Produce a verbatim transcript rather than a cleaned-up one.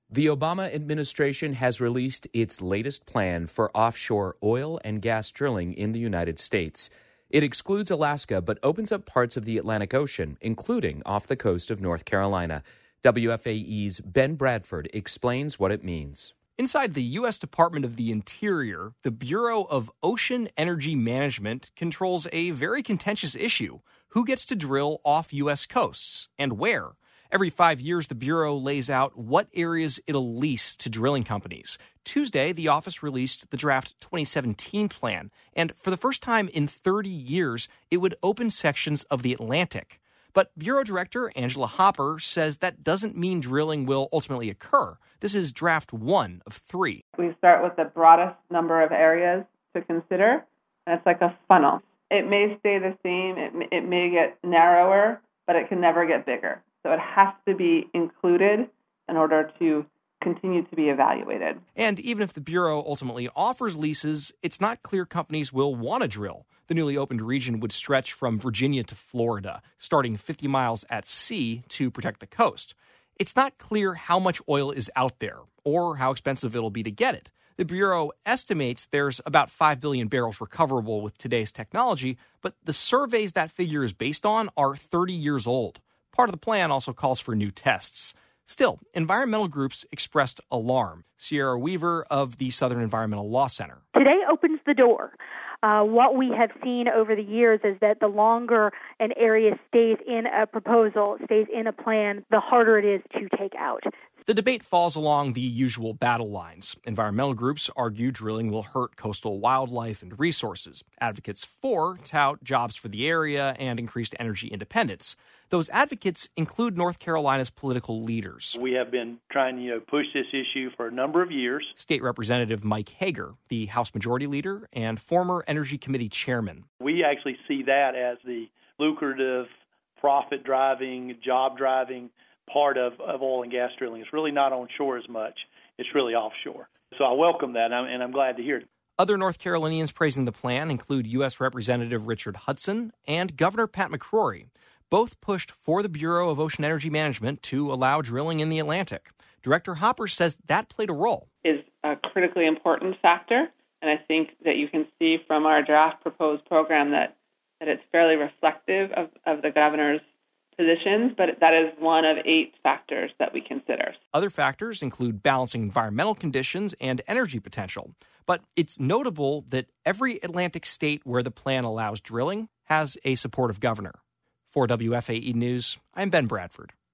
The Obama administration has released its latest plan for offshore oil and gas drilling in the United States. It excludes Alaska but opens up parts of the Atlantic Ocean, including off the coast of North Carolina. W F A E's Ben Bradford explains what it means. Inside the U S Department of the Interior, the Bureau of Ocean Energy Management controls a very contentious issue: who gets to drill off U S coasts and where. Every five years, the Bureau lays out what areas it'll lease to drilling companies. Tuesday, the office released the draft twenty seventeen plan, and for the first time in thirty years, it would open sections of the Atlantic. But Bureau Director Angela Hopper says that doesn't mean drilling will ultimately occur. This is draft one of three. We start with the broadest number of areas to consider, and it's like a funnel. It may stay the same, it may, it may get narrower, but it can never get bigger. So it has to be included in order to continue to be evaluated. And even if the Bureau ultimately offers leases, it's not clear companies will want to drill. The newly opened region would stretch from Virginia to Florida, starting fifty miles at sea to protect the coast. It's not clear how much oil is out there or how expensive it'll be to get it. The Bureau estimates there's about five billion barrels recoverable with today's technology, but the surveys that figure is based on are thirty years old. Part of the plan also calls for new tests. Still, environmental groups expressed alarm. Sierra Weaver of the Southern Environmental Law Center. Today opens the door. Uh, what we have seen over the years is that the longer an area stays in a proposal, stays in a plan, the harder it is to take out. The debate falls along the usual battle lines. Environmental groups argue drilling will hurt coastal wildlife and resources. Advocates for tout jobs for the area and increased energy independence. Those advocates include North Carolina's political leaders. We have been trying to you know, push this issue for a number of years. State Representative Mike Hager, the House Majority Leader and former Energy Committee Chairman. We actually see that as the lucrative, profit-driving, job-driving part of, of oil and gas drilling. It's really not onshore as much. It's really offshore. So I welcome that, and I'm, and I'm glad to hear it. Other North Carolinians praising the plan include U S Representative Richard Hudson and Governor Pat McCrory. Both pushed for the Bureau of Ocean Energy Management to allow drilling in the Atlantic. Director Hopper says that played a role. Is a critically important factor, and I think that you can see from our draft proposed program that, that it's fairly reflective of, of the governor's positions, but that is one of eight factors that we consider. Other factors include balancing environmental conditions and energy potential. But it's notable that every Atlantic state where the plan allows drilling has a supportive governor. For W F A E News, I'm Ben Bradford.